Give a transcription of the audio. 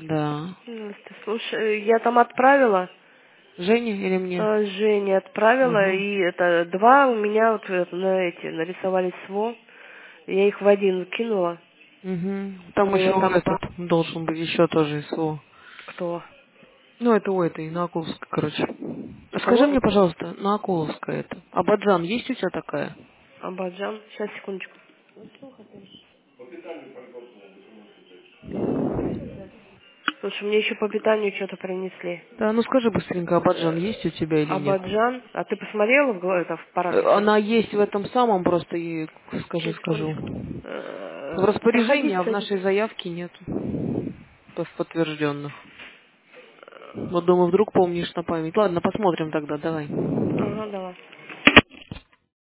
Да. Слушай, я там отправила, Женя или мне? Жене отправила, Угу. и это два у меня вот нарисовались СВО. Я их в один кинула. Угу. У Там него еще там этот должен быть еще тоже СО. кто? Ну, это у этой, на Акуловской, короче. У Скажи кого? мне, пожалуйста, на Акуловской это. Абаджан есть у тебя такая? Абаджан. Сейчас, секундочку. Слушай, мне еще по питанию что-то принесли. Да, ну скажи быстренько, Абаджан есть у тебя или нет? Абаджан. А ты посмотрела это в параграфе? Она есть в этом самом, просто ей, Сейчас, скажу. секундочку. В распоряжении, Проходи, а в садись. нашей заявке нету подтвержденных. Вот думаю, вдруг помнишь на память. Ладно, посмотрим тогда, давай. Ага, давай.